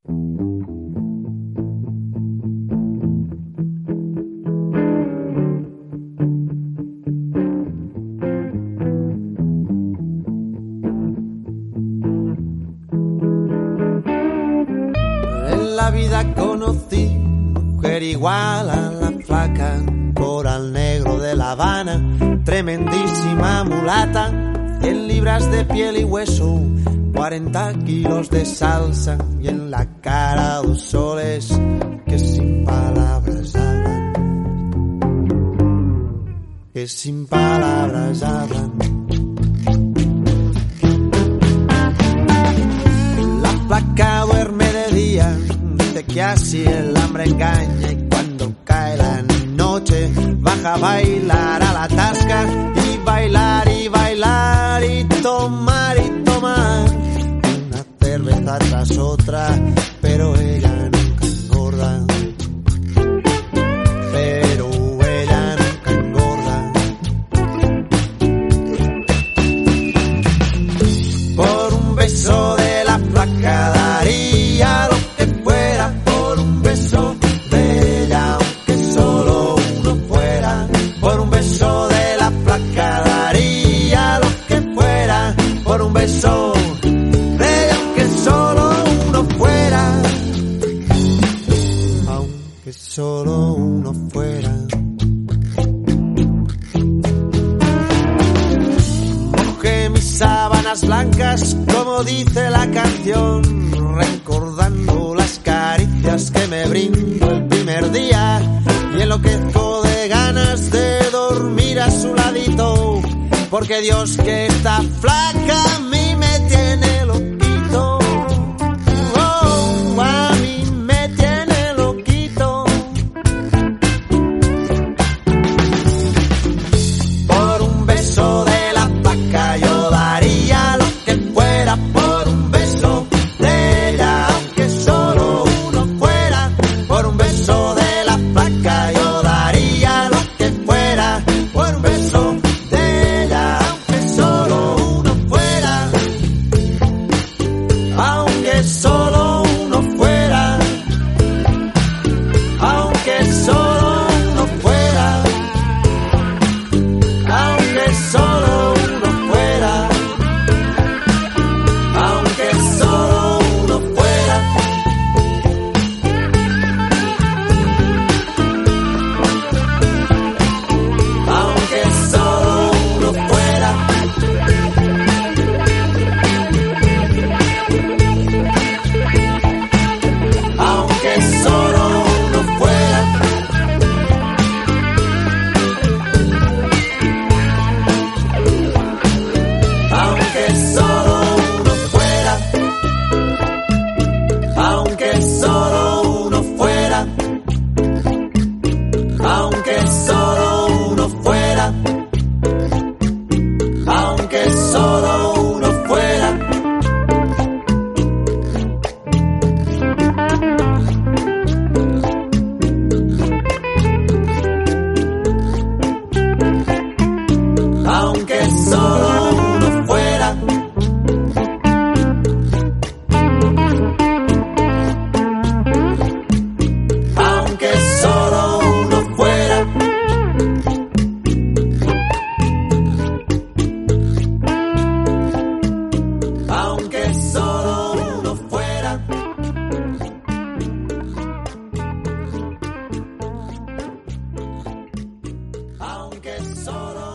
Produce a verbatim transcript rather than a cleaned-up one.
En la vida conocí mujer igual a la flaca, coral negro de La Habana, tremendísima mulata, cien libras de piel y hueso, cuarenta kilos de salsa y en la cara dos soles que sin palabras hablan, que sin palabras hablan. La flaca duerme de día, dice que así el hambre engaña, y cuando cae la noche baja a bailar a la tasca, y bailar y bailar y tomar y tomar una cerveza tras otra, pero ella nunca engorda, pero ella nunca engorda. Por un beso de la flaca daría lo que fuera, por un beso de ella, aunque solo uno fuera. Por un beso de la flaca daría lo que fuera, por un beso de ella, aunque solo uno fuera, aunque solo uno fuera. Mojé mis sábanas blancas, como dice la canción, recordando las caricias que me brindó el primer día, y enloquezco de ganas de dormir a su ladito, porque Dios que está flaca a mí me tiene loquito. Oh, a mí me tiene loquito. Por un beso de la flaca yo daría lo que fuera, por un beso de ella, aunque solo uno fuera. Por un beso de la flaca yo daría lo que fuera, por un beso de ella, aunque solo uno fuera, aunque solo uno fuera, aunque solo uno fuera, aunque solo uno fuera, aunque solo uno fuera. Aunque solo uno fuera, aunque solo uno fuera, aunque solo uno fuera, aunque solo uno fuera, aunque solo uno fuera, aunque solo uno fuera. Aunque solo uno fuera, aunque solo uno fuera, aunque solo uno fuera, aunque solo